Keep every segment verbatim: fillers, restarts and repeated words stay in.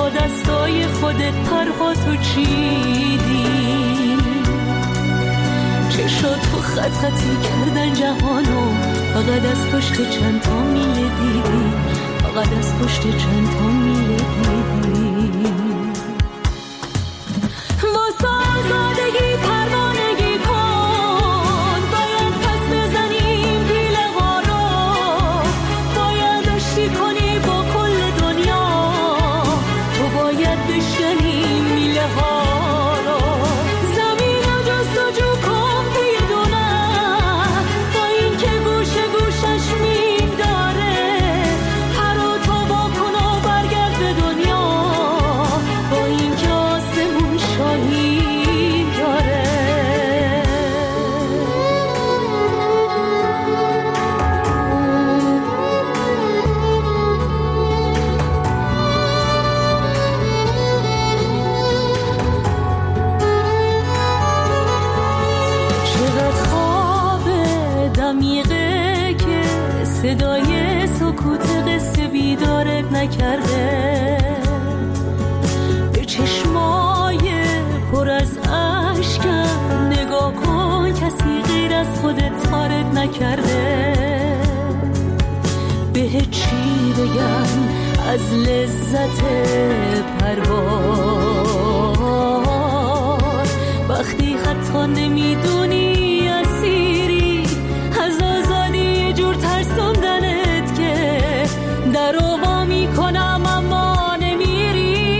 با دستای خودت پرهاتو چیدی، چشاتو خط خطی کردن جهانو، فقط از پشت چند تا میله دیدی، فقط از پشت چند تا میله دیدی. واسه آزادگی پروانگی کن، باید پس بزنیم پیله ها رو، باید آشتی کنی با کل دنیا، تو باید بشکنی میله ها رو. زمین رو جستجو کن پیدونت، با این که گوشه گوشش مین داره، پر و تو با کن و برگرد به دنیا، با این که آسمون شاهی داره. چقدر خواب دمیقه که صدای سکوت قصه بیدارت نکرده، به چشمای پر از اشکم نگاه کن، کسی غیر از خودت تارت نکرده. به چی بگم از لذت پرواز، وقتی حتی نمیدونی اسیری از آزادی، یه جور ترسوندنت که در آوا میکنم اما نمیری.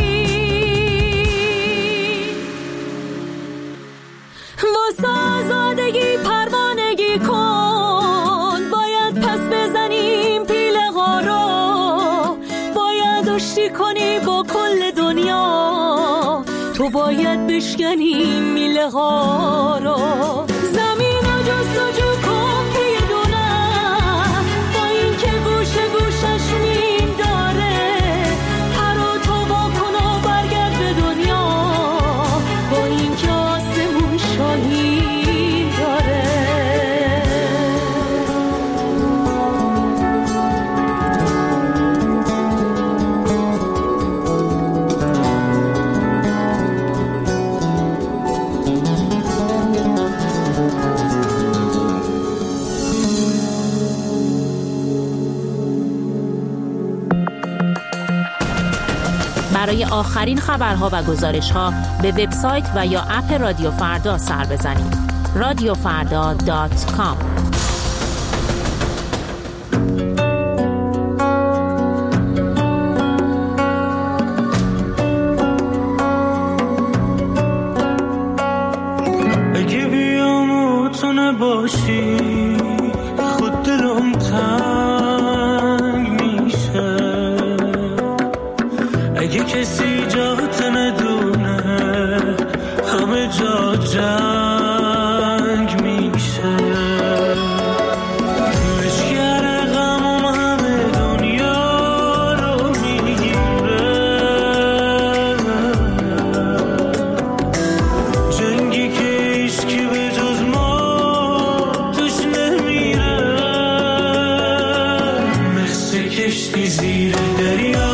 واسه آزادگی پروانگی کن، باید پس بزنیم پیله ها رو، باید آشتی کنی با کل دنیا، تو باید بشکنی میله ها رو. زمین رو جستجو کن پیدونت، با این که گوشه گوشش مین داره، پر و تو با کن و برگرد به دنیا، با این که آسمون شاهی داره. برای آخرین خبرها و گزارش‌ها به وبسایت و یا اپ رادیو فردا سر بزنید. رادیو فردا دات کام. اگه بیام و تو نباشی، خود دلم تنگ میشه. اگه کسی جات ندونه، همه جا جنگ میشه. لشگر غمم همه دنیا رو میگیره، جنگی که هیچکی به جز ما توش نمیره. مثل کشتی زیر دریا،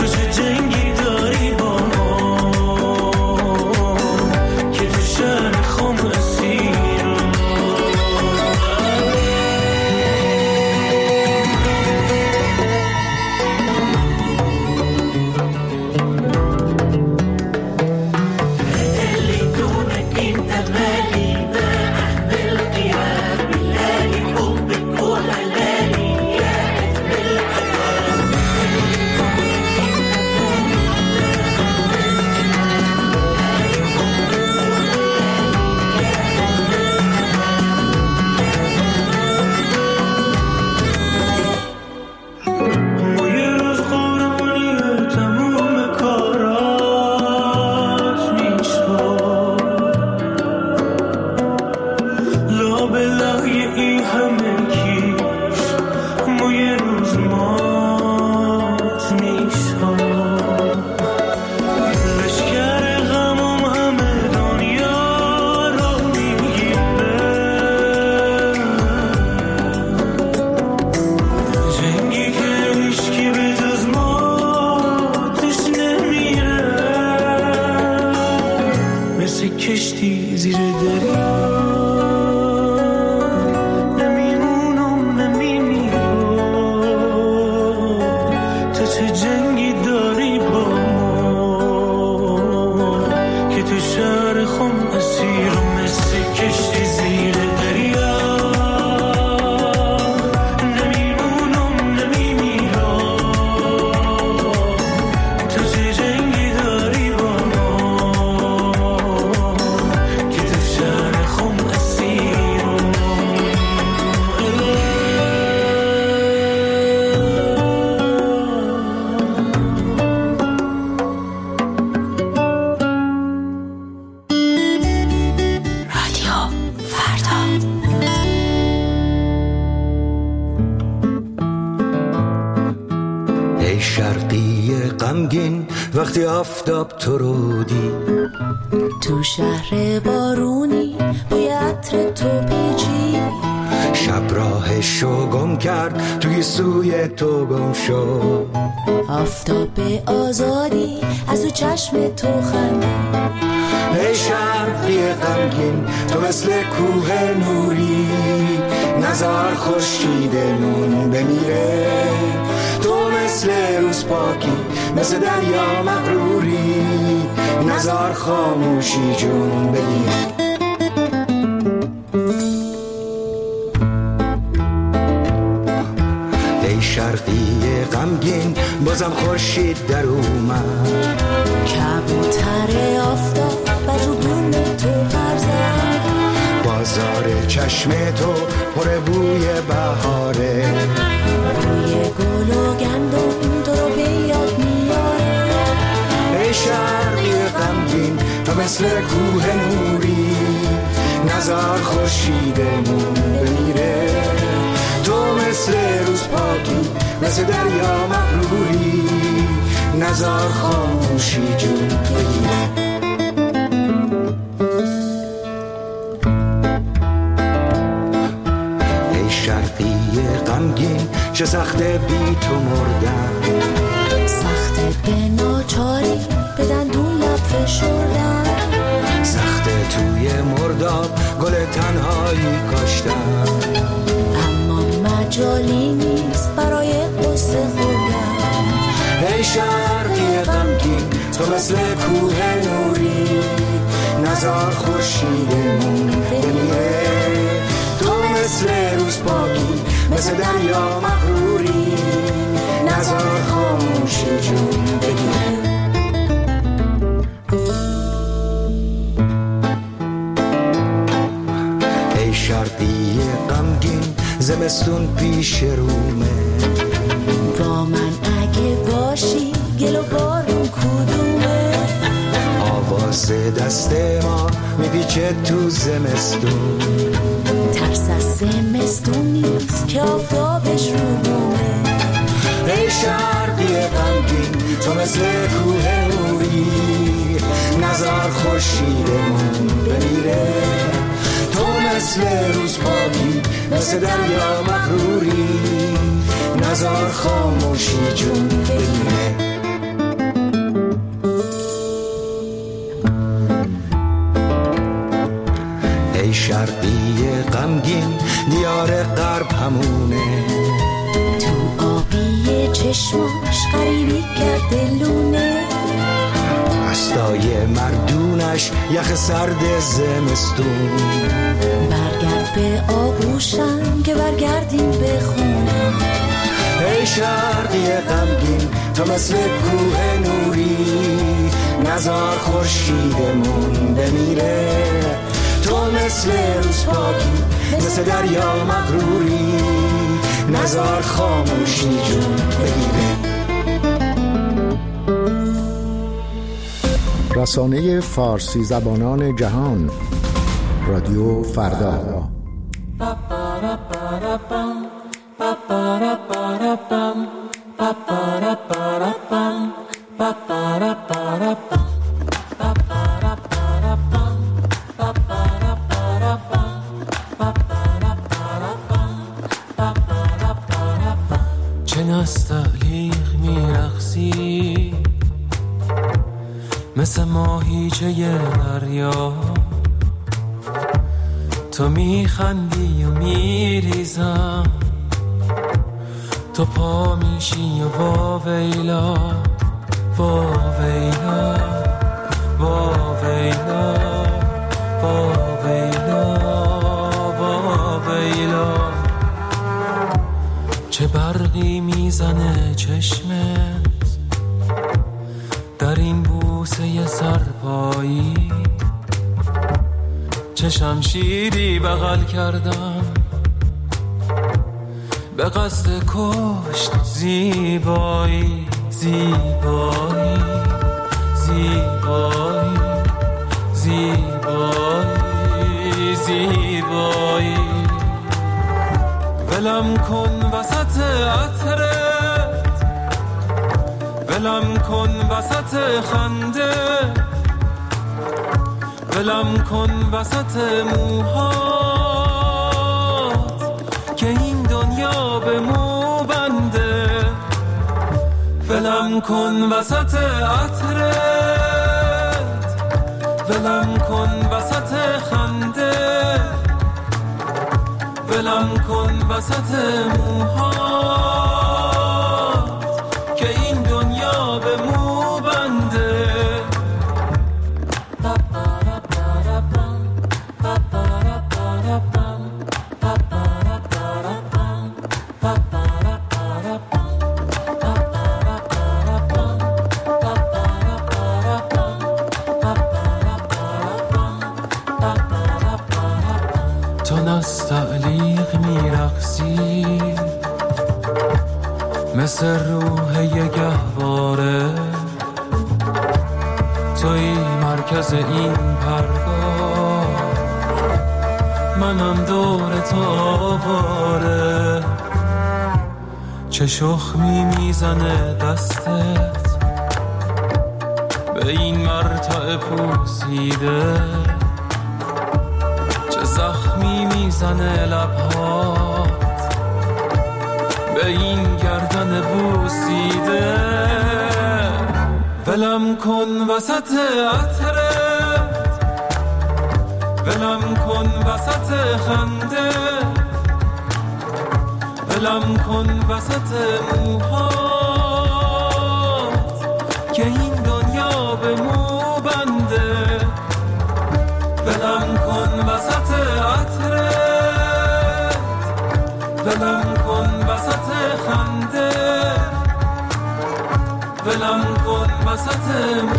شهر مثل کشتی زیر دریا نمیمونم نمیمیرم تو چه جنگی داری با ما که تو شهر خم اسیرم مثل کشتی زیر دریا وقتی آفتاب تو رو دید تو شهر بارونی بوی عطر تو پیچی شب راهشو گم کرد توی سوی تو گم شد آفتاب آزادی از تو چشم تو خندی ای شرقی غمگین تو مثل کوه نوری نزار خورشیدمون بمیره تو مثل روز پاکی مثل دریا مغروری نزار خاموشی جون بگیر ای شرقی غمگین بازم خورشید در اومد کبوتر آفتاب و تو دون تو پرزد بازار چشم تو پر بوی بهاره بوی گل و گندم تو رو به یاد میاره ای شرقی غمگین تو مثل کوه نوری نزار خورشیدمون بمیره تو مثل روز پاکی مثل دریا مغروری نزار خاموشی جون بگیره ای شرقی غمگین چه سخته بی تو مردن سخته به ناچاری به دندون لب فشردن سخته توی مرداب گل تنهایی کاشتن اما مجالی نیست برای قصه خوردن ای شرقی غمگین تو مثل کوه نوری نزار خورشیدمون بمیره تو مثل روز پاکی مثل دریا مغروری نزار خاموشی جون بگیره ای شرقی غمگین زمستون پیش رومه با من اگه باشی گل و بارون کدومه آواز دست ما میپیچه تو زمستون ترس از زمستون نیست که آفتابش رو بومه ای شرقی غمگین تو مثل کوه نوری نزار خورشیدمون بمیره تو مثل روز پاکی مثل دریا مغروری نزار خاموشی جون بگیره ای شرقی غمگین دیار غرب همونه تو آبی چشماش غریبی کرده لونه هستای مردونش یخ سرد زمستون برگرد به آغوشم که برگردیم به خونه ای شرقی غمگین تو مثل کوه نوری نزار خورشیدمون بمیره تو مثل روز پاکی مثل دریا مغروری نزار خاموشی جون بگیره. رسانه فارسی زبانان جهان رادیو فردا. چه نستعلیق میرقصی مثل مثل ماهیچه دریا، تو میخندی و میریزم، تو پا میشی و با ویلا با ویلا با ویلا با ویلا با ویلا. چه برقی میزنه چشمت در این بوسه سرپایی، چه شمشیری بغل کردم به قصد کشت زیبایی زیبایی زیبایی زیبایی زیبایی. ولم کن وسط عطرت، ولم کن وسط خنده، ولم کن وسط موهات که این دنیا به مو بنده. ولم کن وسط عطرت، ولم کن وسط خنده، ولم کن وسط موهات که این دنیا به مو بنده. مثل روح یه گهواره، توی مرکز این پرگاه، منم دور تو آواره. چه شخمی میزنه دستت به این مرتع پوسیده، چه زخمی میزنه لبهات به این گردن بوسیده. ولم کن وسط عطرت، ولم کن وسط خنده، ولم کن وسط موهات که این دنیا به مو بنده. ولم کن وسط عطرت، ولم کن وسط خنده، ولم کن وسط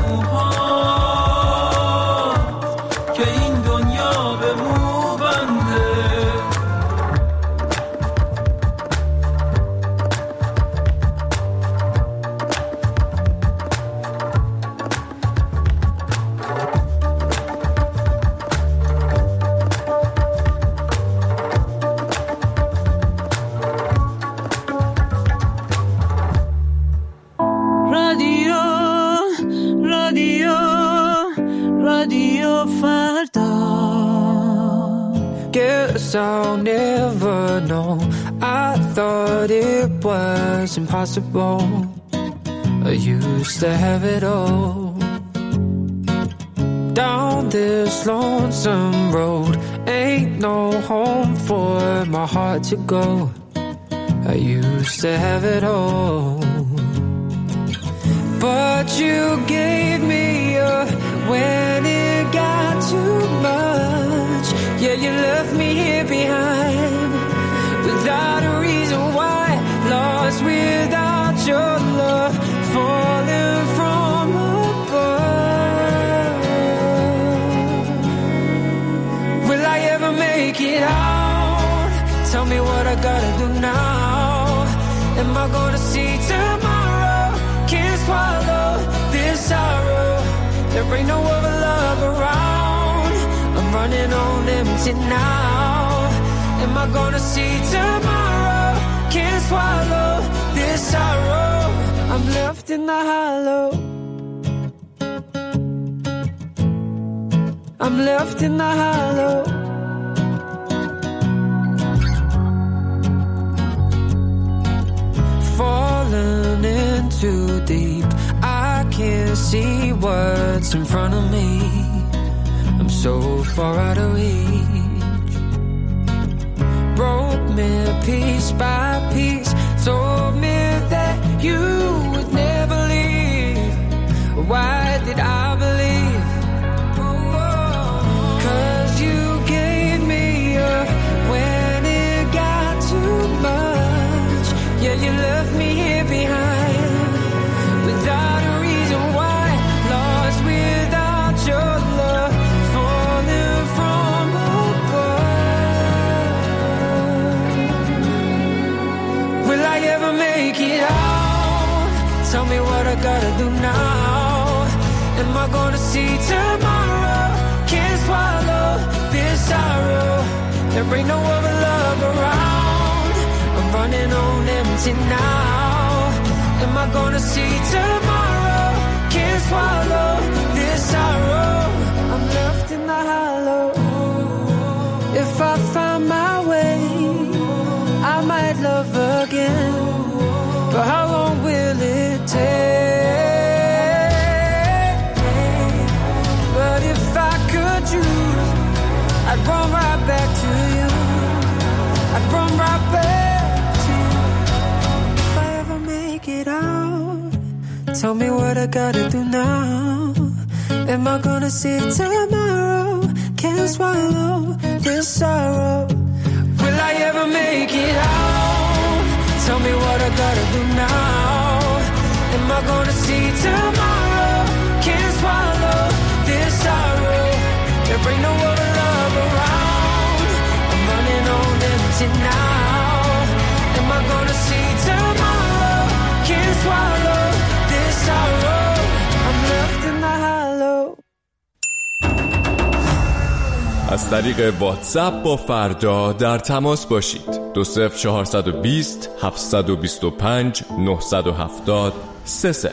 موهات که این دنیا به مو بنده. I'll never know. I thought it was impossible. I used to have it all. Down this lonesome road, ain't no home for my heart to go. I used to have it all, but you gave me up when it got too much. Yeah, you left me here behind without a reason why, lost without your love, falling from above. Will I ever make it out? Tell me what I gotta do now. Am I gonna see tomorrow? Can't swallow this sorrow. There ain't no other love around. I'm running on empty now. Am I gonna see tomorrow? Can't swallow this sorrow. I'm left in the hollow. I'm left in the hollow. Falling in too deep, I can't see what's in front of me. I'm so far out of reach. Broke me piece by piece. Told me that you would never leave. Why did I believe? Cause you gave me up when it got too much. Yeah, you left me here behind without a reason why. Lost without your love, falling from above. Will I ever make it out? Tell me what I gotta do now. Am I gonna see tomorrow? Can't swallow this sorrow. There ain't no other love around. I'm running on empty now. Am I gonna see tomorrow? Can't swallow this sorrow. I'm left in the hollow. If I find my way, I might love again. But how long will it take? But if I could choose, I'd run right back to you. I'd run right back to you. If I ever make it out, tell me what I gotta do now. Am I gonna see tomorrow? Can't swallow this sorrow. Will I ever make it out? Tell me what I gotta do now. Am I gonna see tomorrow? Can't swallow this sorrow. There ain't no other love around. I'm running on empty now. Am I gonna see tomorrow? Can't swallow this sorrow. I'm left in the hollow. از طریق واتساپ با فردا در تماس باشید. دو صفر چهارصد و بیست هفتصد و بیست و پنج نهصد و هفتاد سه صفر.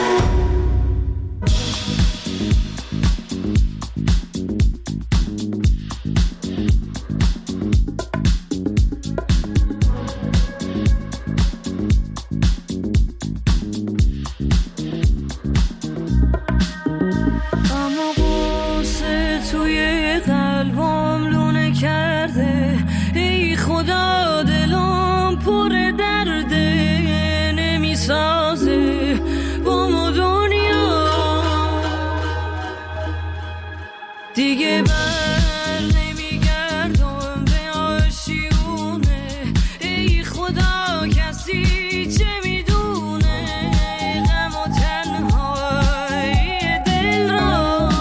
دیگه بر نمیگردم به آشیونه. ای خدا کسی چه میدونه غم و تنهای دل را.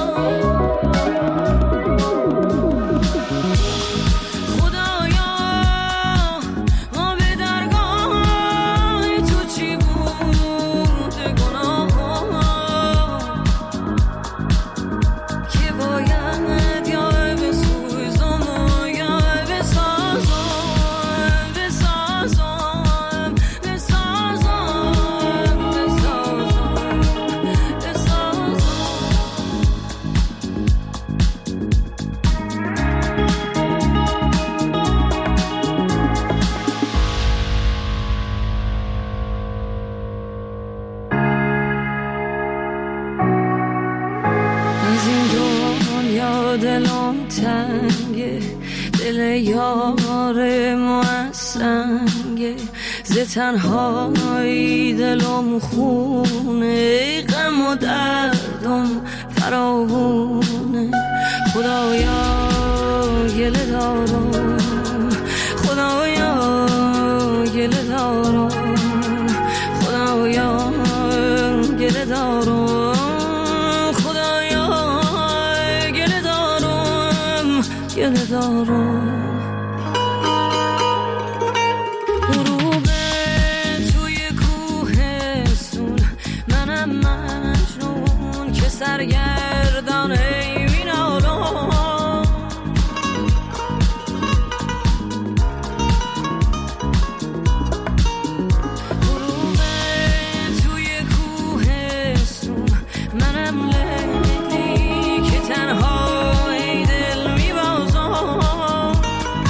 خدایا آب درگاه تو چی بود گناه که باید دلم تنگه، دل یار ما سنگه، ز تنهایی دلم خونه، غم و دردم فراوونه. خدایا گله دارم، خدایا گله دارم، خدایا گله دارم، گله دارم. غروب توی کوهستون، منم مجنون که سرگردانه مینالم. غروب توی کوهستون، منم لیلی که تنها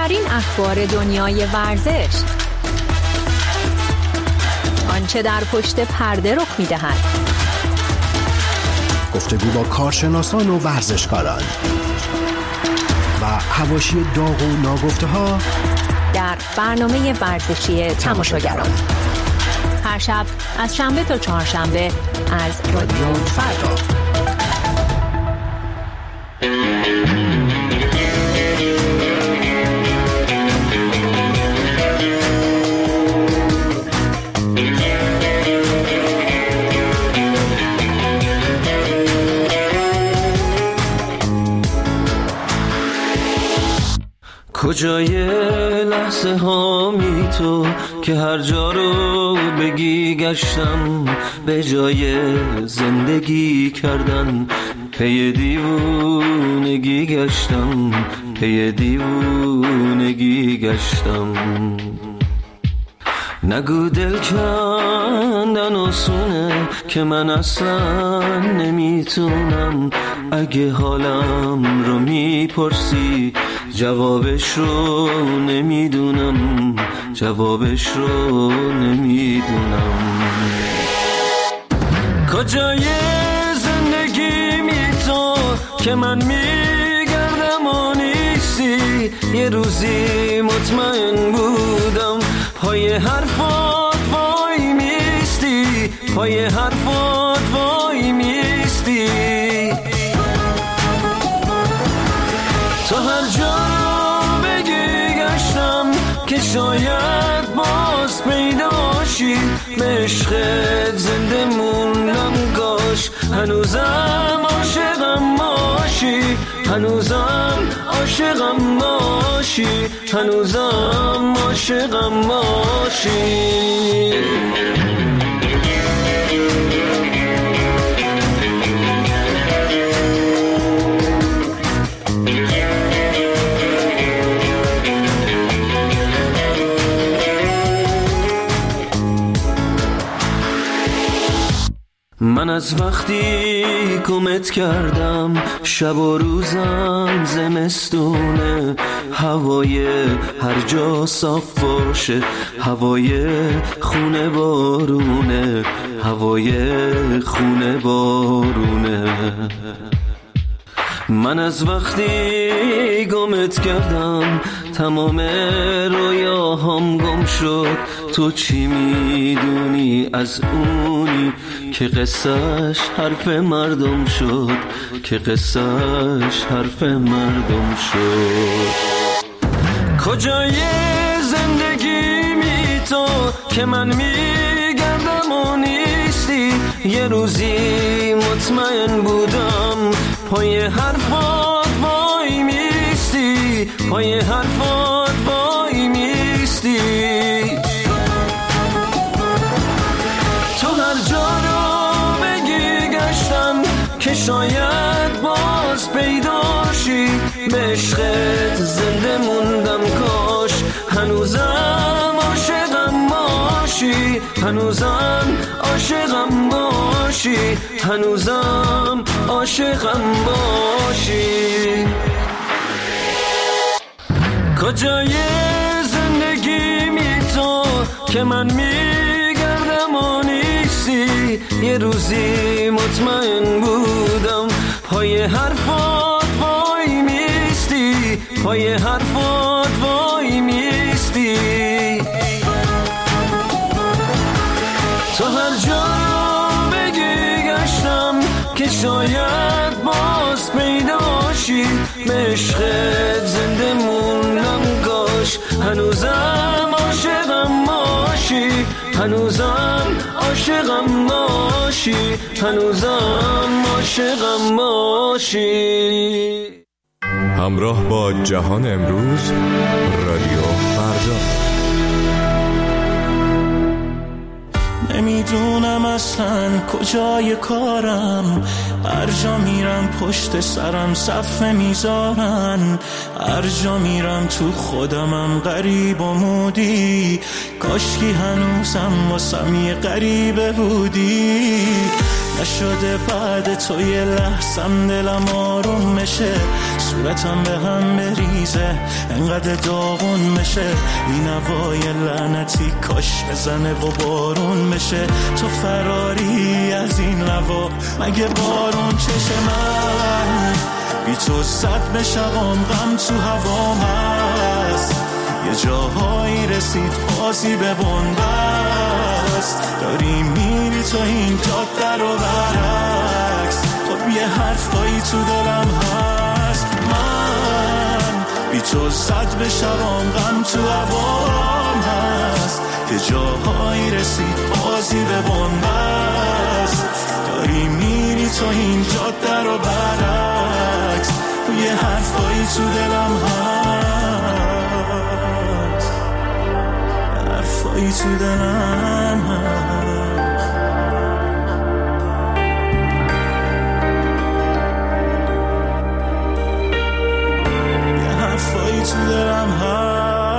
آخرین اخبار دنیای ورزش، آنچه در پشت پرده رخ می‌دهد، گفتگو با کارشناسان و ورزشکاران و حواشی داغ و ناگفته‌ها در برنامه ورزشی تماشاگران. هر شب از شنبه تا چهارشنبه از رادیو فردا. کجای لحظه هامی تو که هر جا رو بگی گشتم، به جای زندگی کردن پی دیوونگی گشتم، پی دیوونگی گشتم. نگو دل کندن آسونه که من اصلا نمیتونم، اگه حالم رو میپرسی جوابش رو نمیدونم، جوابش رو نمیدونم. کجای زندگی می تو که من میگردم و نیستی، یه روزی مطمئن بودم پای حرفات وای میستی، پای حرفات وای میستی. تو هر جا بگی گشتم که شاید باز پیداشی، به عشقت زنده موندم کاش هنوزم عاشقم باشی، هنوزم عاشقم باشی، هنوزم عاشقم باشی. من از وقتی گمت کردم شب و روزم زمستونه، هوای هر جا صاف باشه، هوای خونه بارونه، هوای خونه بارونه. من از وقتی گمت کردم تمام رویاهام گم شد، تو چی میدونی از اونی که قصهش حرف مردم شد، که قصهش حرف مردم شد. کجای زندگی می تو که من میگردم و نیستی، یه روزی مطمئن بودم پای حرفات وای میستی، پای حرفات وای میستی. تو هر جا رو بگی گشتم که شاید باز پیداشی، به عشقت زنده موندم کاش هنوزم عاشقم باشی، هنوزم عاشقم باشی، هنوزم عاشقم باشی. کجای زندگی می تو که من میگردم و نیستی، یه روزی مطمئن بودم پای حرفات وای میستی، پای حرفات وای میستی. تو هر جا بگی گشتم که شاید باز پیداشی، به عشقت زنده موندم کاش هنوزم عاشقم باشی، هنوزم عاشقم باشی، هنوزم عاشقم باشی. همراه با جهان امروز، رادیو فردا. نمیدونم اصلا کجای کارم، هر جا میرم پشت سرم صفحه میذارن، هر جا میرم تو خودمم غریب و مودی، کاشکی هنوزم واسم یه غریبه بودی. نشده بعد تو یه لحظم دلم آروم میشه، صورتم به هم بریزه انقدر داغون میشه، این هوای لعنتی کاش بزنه و بارون بشه. تو فراری از این هوا مگه بارون چشه؟ من بی تو صد به شبام غم تو هوام هست، یه جاهایی رسید بازی به بنبست، داری میری تو این جاده رو برعکس، خب یه حرفایی تو دلم هست. من بی تو صد به شبام غم تو هوام هست، یه جاهایی رسید بازی به بنبست، داری میری تو این جاده رو برعکس، یه حرفایی تو دلم هست، حرفایی تو دلم هست، یه حرفایی تو دلم هست.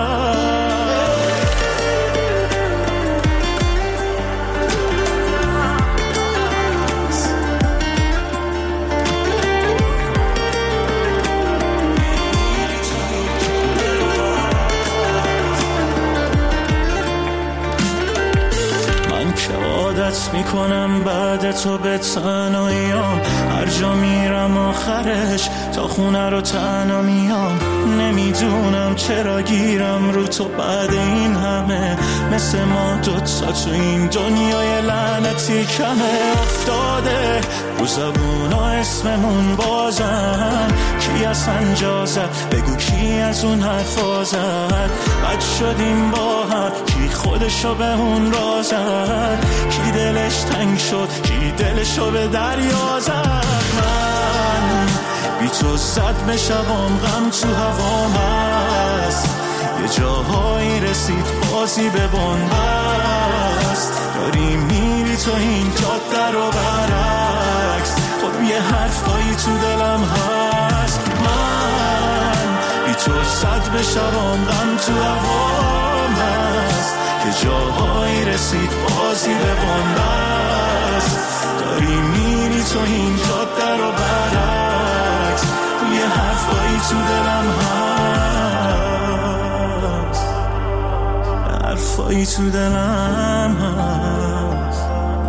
عادت میکنم بعد تو به تنهاییام، هر جا میرم آخرش تا خونه رو تنها میام، نمیدونم چرا گیرم رو تو بعد این همه، مثل ما دوتا تو این دنیای لعنتی کمه. افتاده رو زبونا اسممون بازن، کی از انجا زد بگو کی از اون حرفا زد، بد شدیم با هم کی خودشو به اون را زد، کی دلش تنگ شد کی دلشو به دریا زد. من بی تو صد به شبام غم تو هوام هست، یه جاهایی رسید بازی به بنبست، داری میری تو این جاده رو برعکس، خب یه حرفایی تو دلم هست. من بی تو صد به شبام غم تو هوام هست، یه جاهایی رسید بازی به بنبست، داری میری تو این جاده رو برعکس، یه حرفایی تو دلم هست، حرفایی تو دلم هست.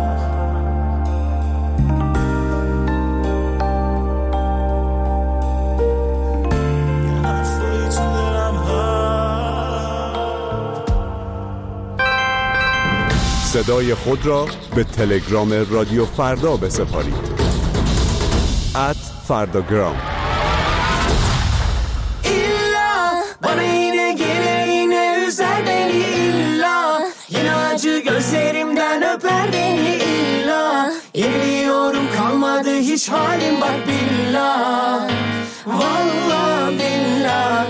صدای خود را به تلگرام رادیو فردا بسپارید. ات فرداگرام. İlla bana yine gelir yine üzer beni illa, yine acı gözlerimden öper beni illa, yeniliyorum kalmadı hiç halim bak billah, vallahi billah.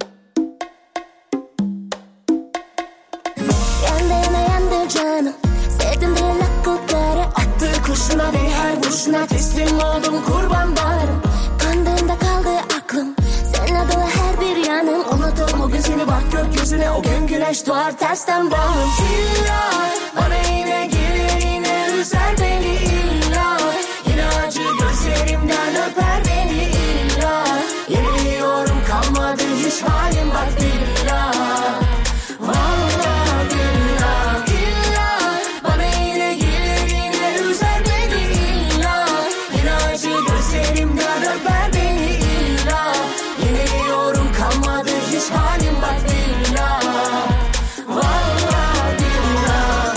Kurşuna beni her vuruşuna teslim oldum kurban bağrım, kandığında kaldı aklım, seninle dolu her bir yanım, unuturum o gün seni bak gökyüzüne, o gün güneş doğar tersten bağım. İlla bana yine gelir yine üzer beni illa, yine acı gözlerimden öper beni illa, yeniliyorum kalmadı hiç halim bak billah, vallahi billah. İlla bana yine gelir yine üzer beni illa, yine acı gözlerimden öper beni illa, yeniliyorum kalmadı hiç halim bak billah, vallahi billah.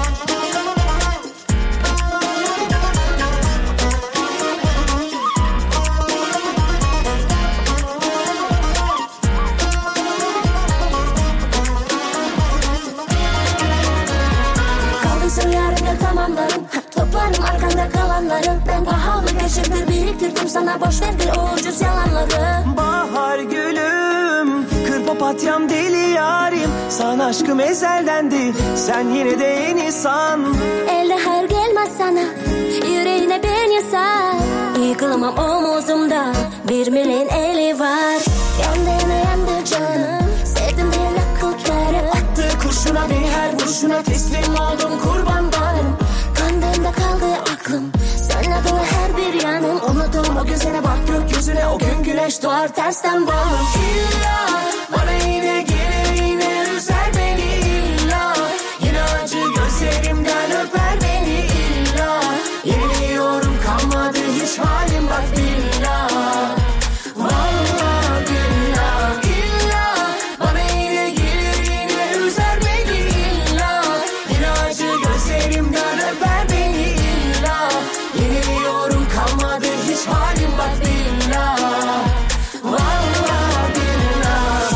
Kaldıysa yarınlar tamamlarım, toplarım arkanda kalanların, ben pahalı geçirdir biriktirdim sana, boş verdir o ucuz yalanları. Bahar gülüm, kır Papatyam deli yarim, sana aşkım ezeldendi, sen yine de en insan. Elde her gelmez sana, yüreğine ben yasar. Yıkılamam omuzumda, bir milyon eli var. Yandığına yandı canım, sevdim diye lakutları. Attığı kurşuna bir her vuruşuna teslim oldum, kurban varım. Kandığımda kaldı aklım, sen adına her bir yanım. Unuttum o gözüne, bak gökyüzüne, o gün güneş doğar tersten bağım. İlla bana yine gelir, yine üzer beni illa. Yine acı gözlerimden öper beni illa. Yeniliyorum, kalmadı hiç halim, bak billah. Vallahi billah. İlla bana yine gelir, yine üzer beni illa. Yine acı gözlerimden öper beni illa. Yeniliyorum, kalmadı hiç halim, bak billah. Vallahi billah.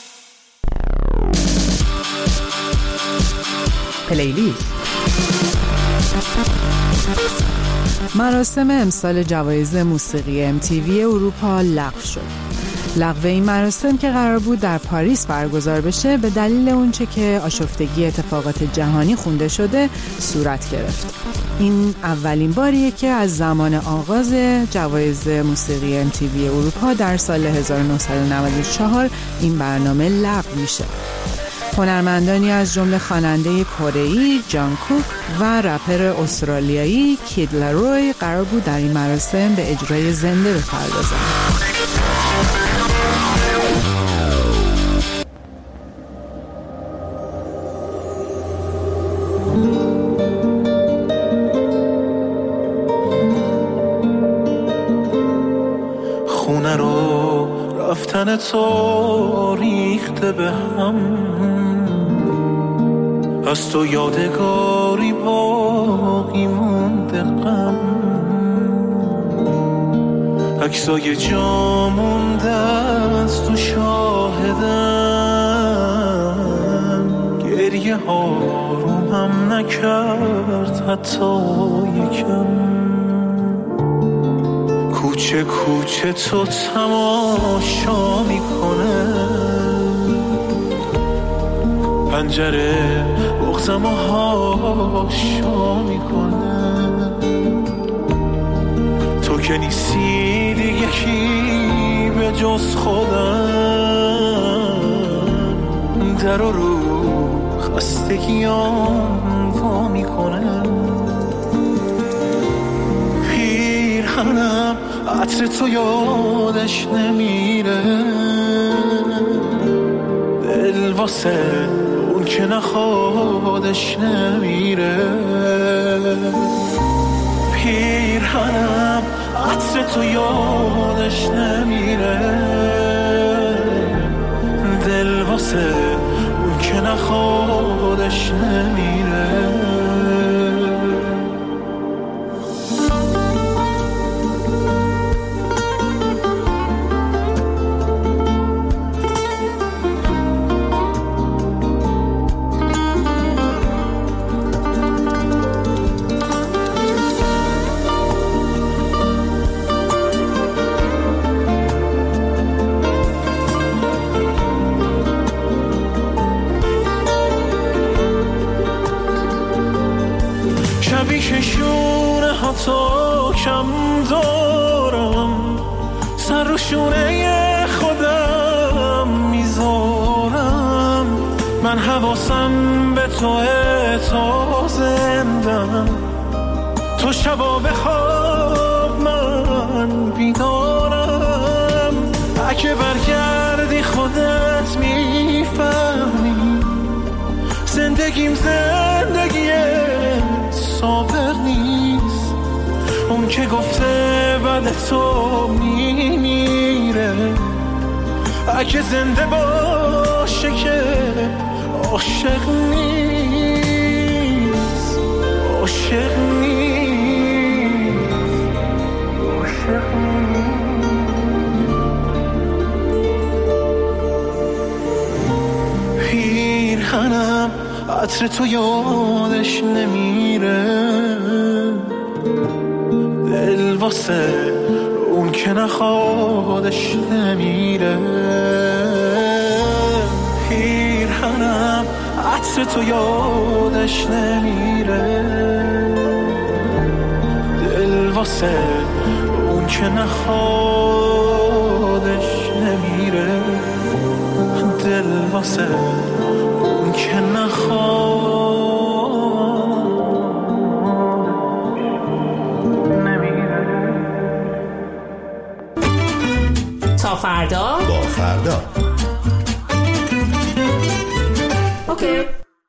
پلیلیست. مراسم امسال جوایز موسیقی ام تی وی اروپا لغو شد. لغو این مراسم که قرار بود در پاریس برگزار بشه به دلیل اونچه که آشفتگی اتفاقات جهانی خونده شده صورت گرفت. این اولین باریه که از زمان آغاز جوایز موسیقی ام تی وی اروپا در سال هزار و نهصد و نود و چهار این برنامه لغو میشه. هنرمندانی از جمله خواننده کره‌ای جان کوک و رپر استرالیایی کید لاروی قرار بود در این مراسم به اجرای زنده بپردازند. خونه رو رفتن تو ریخته به هم، از تو یادگاری باقی مونده غم. عکسای جا مونده از تو شاهدم، گریه ها رو هم نکرد حتی یکم. کوچه کوچه تو تماشا میکنه، پنجره بغزم و هاشا میکنه. تو که نیستی دیگه کی به جز خودم، در و رو خستگیام وا میکنه. پیرهنم عطر تو یادش نمیره، دل واسه اون که نخوادش نمیره. پیرهنم عطر تو یادش نمیره، دل واسه اون که نخوادش نمیره. شبی که شونه ها تو کم دارم، سر رو شونه خودم میذارم. من حواسم به تو تا زندم، تو شبا بخواب من بیدارم. اگه برگردی خودت میفهمی، زندگیم زندگیه صابر نیست. اون که گفته بعد تو میمیره، اگه زنده باشه که عاشق نیست. عاشق نیست. عاشق نیست. پیرهنم عطر تو یادش نمیره، دل واسه اون که نخوادش نمیره. واسه تو یادش نمیره، دل واسه اون که نخوادش نمیره، دل واسه اون که نخواد نمیره. تا فردا با فردا. اوکی.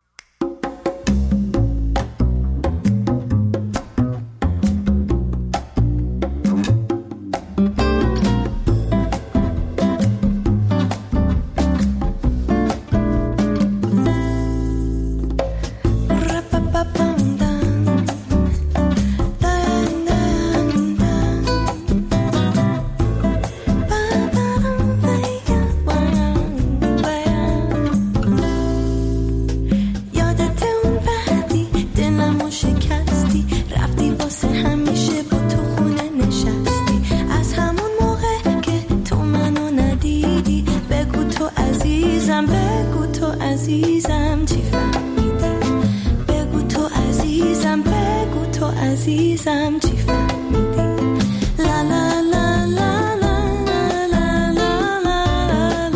عزیزم چی فهمیدی؟ لا لا لا لا لا لا لا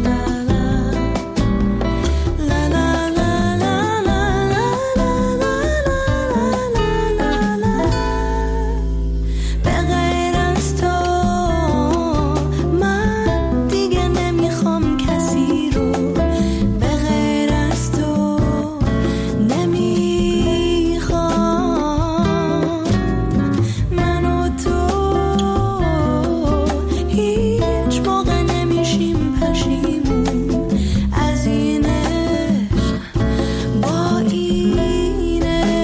به غیر از تو من دیگه نمیخوام کسی رو، به غیر از تو نمیخوام من و تو هیچ موقع نمیشیم پشیمون از این عشق، با این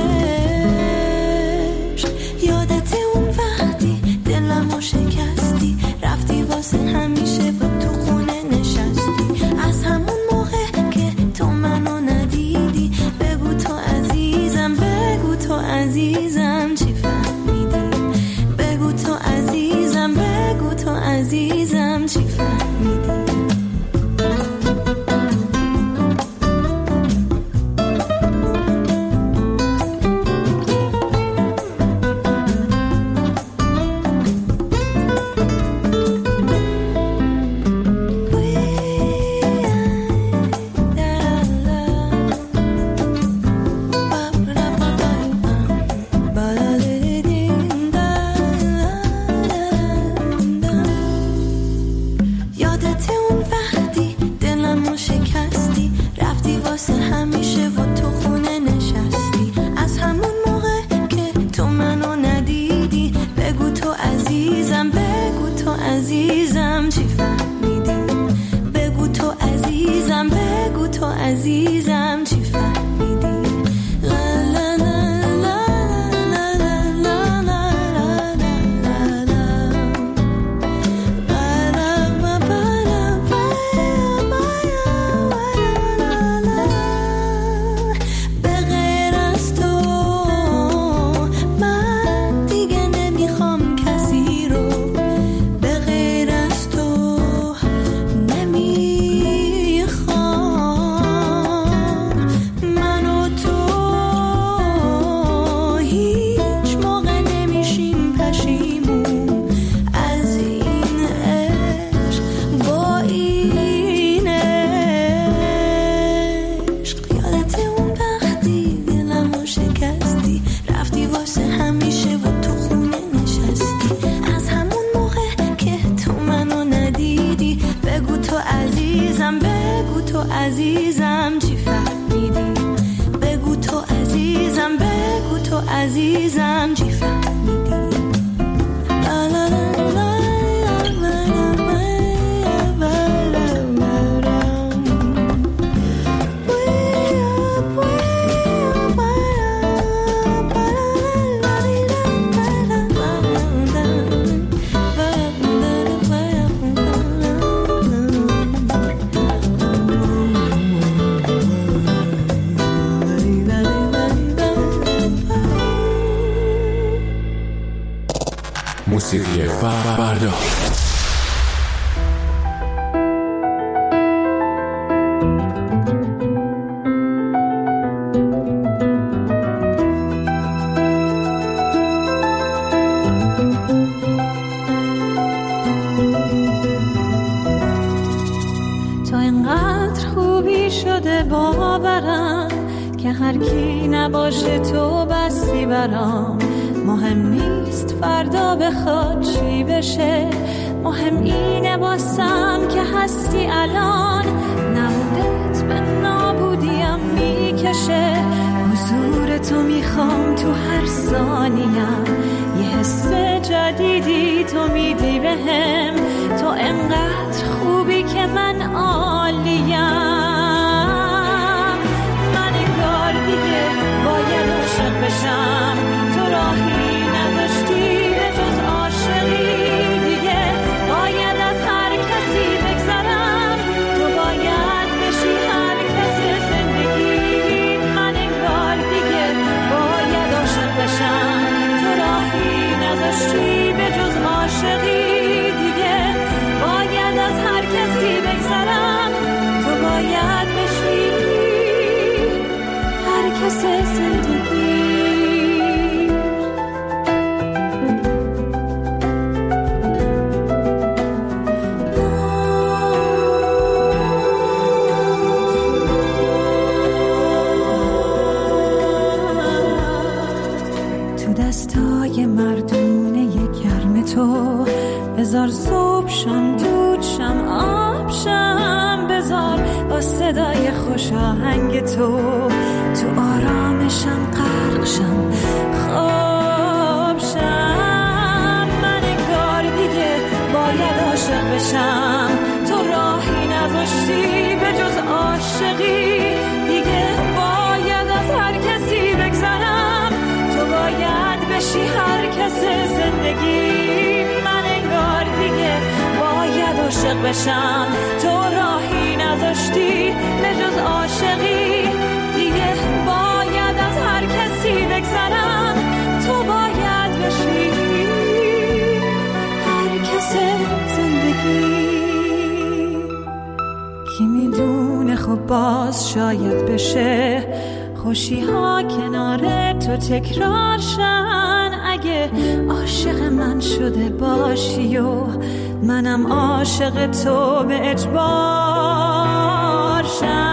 عشق. یادت اون وقتی دلمو شکستی، رفتی واسه همیشه و تو خونه نشستی، از همون موقع که تو منو ندیدی. بگو تو عزیزم، بگو تو عزیزم چی فهمیدی؟ بگو تو عزیزم، بگو تو عزیزم چی فهمیدی؟ یادت اون وقتی دلمو شکستی، رفتی واسه همیشه و تو خونه نشستی، از همون موقع که تو منو ندیدی. بگو تو عزیزم، بگو تو عزیزم چی فهمیدی؟ بگو تو عزیزم، بگو تو عزیزم چی فهمیدی؟ لا لا لا لا لا لا لا لا به غیر از تو من دیگه نمیخوام کسی رو، به غیر از تو نمیخوام من و تو هیچ موقع نمیشیم پشیمون از این عشق، با این عشق. یادت اون وقتی دلمو شکستی، رفتی واسه همیشه و تو خونه نشستی، از همون موقع که تو منو ندیدی. بگو تو عزیزم، بگو تو عزیزم چی فهمیدی؟ بگو تو عزیزم، بگو تو عزیزم چی فهمیدی؟ لا لا لا لا لا موسیقی فردا. شده باورم که هر کی نباشه تو بسی برام. مهم نیست فردا بخواد چی بشه، مهم اینه باسم که هستی الان. نبودت به نابودیم میکشه، حضور تو میخوام تو هر ثانیم. یه حس جدیدی تو میدی بهم، تو انقدر خوبی که من عالیم. من انگار دیگه باید عاشق بشم، تو راهی نذاشتی به جز عاشقی. دیگه باید از هر کسی بگذرم، تو باید بشی هر کس زندگی. من انگار دیگه باید عاشق بشم، تو راهی نذاشتی به جز عاشقی. دیگه باید از هر کسی بگذرم، تو باید بشی هر کس زندگی. تو دستای مردونه گرم تو بذار صبح شم دود شم آب شم، بذار با صدای خوش آهنگ تو تو آرامشم غرق شم خواب شم. من انگار دیگه باید عاشق بشم، تو راهی نذاشتی به جز عاشقی. دیگه باید از هر کسی بگذرم، تو باید بشی هر کس زندگی. من انگار دیگه باید عاشق بشم، تو راهی نذاشتی به جز عاشقی. دیگه باید از هر کسی بگذرم، تو باید بشی هر کس زندگی. کی میدونه خب باز شاید بشه خوشی ها کنار تو تکرار شن. اگه عاشق من شده باشی و منم عاشق تو به اجبار شن.